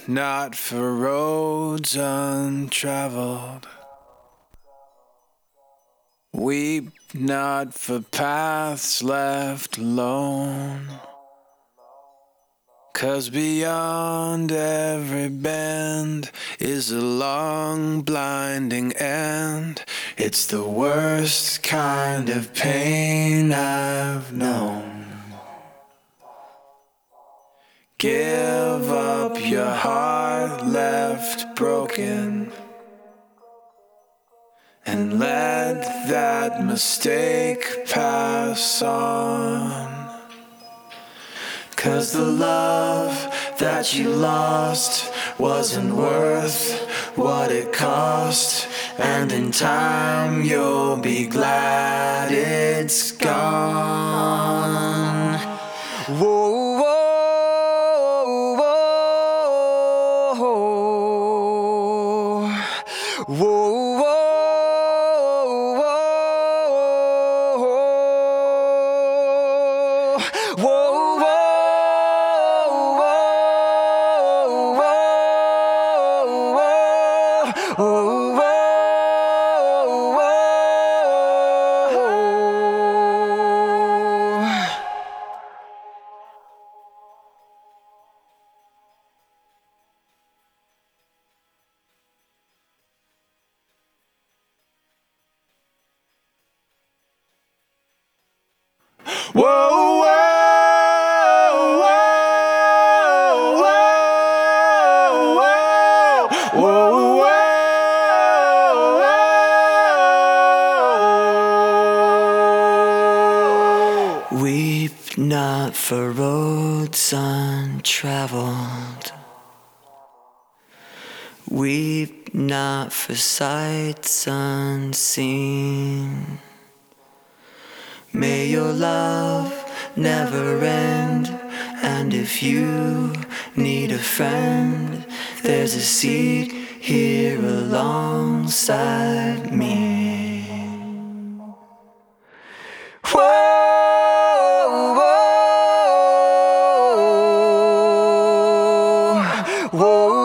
not for roads untraveled. Weep not for paths left alone. 'Cause beyond every bend is a long blinding end. It's the worst kind of pain I've known. Give up your heart left broken, and let that mistake pass on. 'Cause the love that you lost wasn't worth what it cost, and in time you'll be glad it's gone. Whoa, whoa, whoa, whoa, whoa. Whoa, whoa, whoa, whoa, whoa, whoa. Weep not for roads untraveled. Weep not for sights unseen. May your love never end, and if you need a friend, there's a seat here alongside me. Whoa, whoa, whoa.